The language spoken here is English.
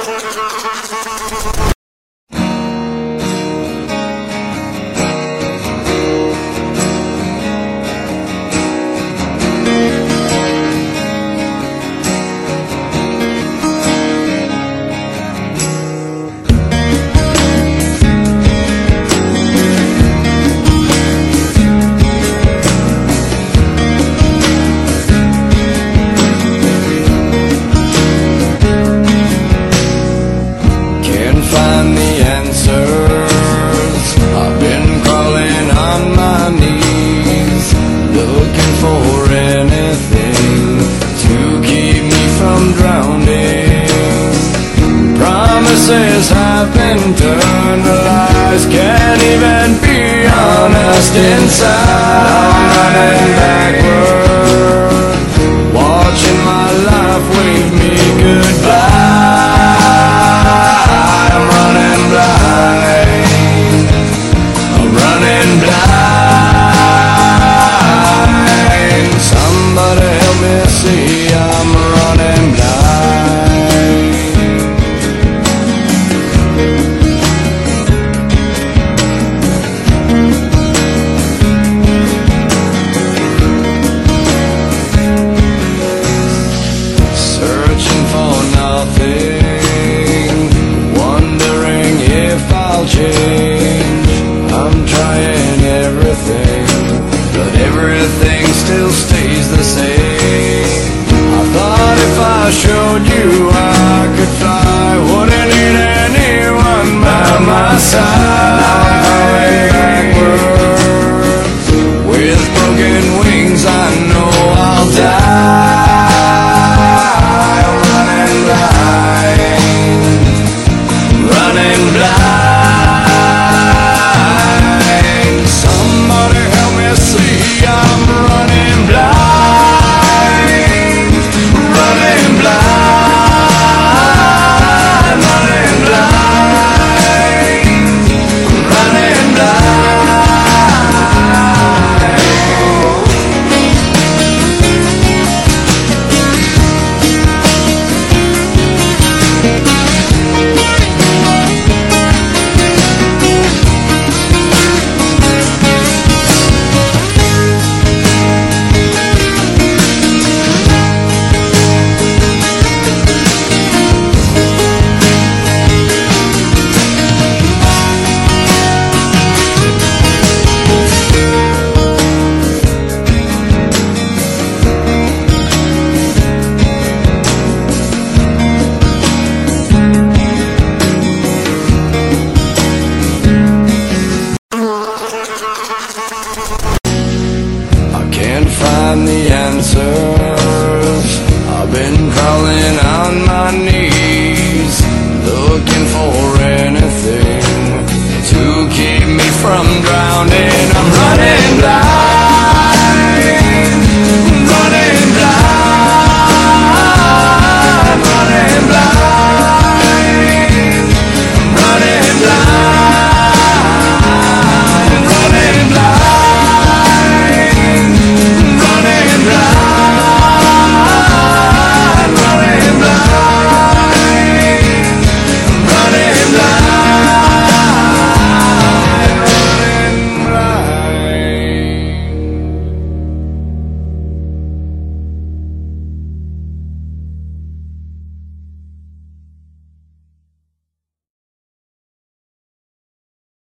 Have been turned to lies, can't even be honest inside. I'm running backward, watching my life wave me goodbye. I'm running blind, I'm running blind. Somebody help me see, I'm running blind. Change. I'm trying everything, but everything still stays the same. I thought if I showed you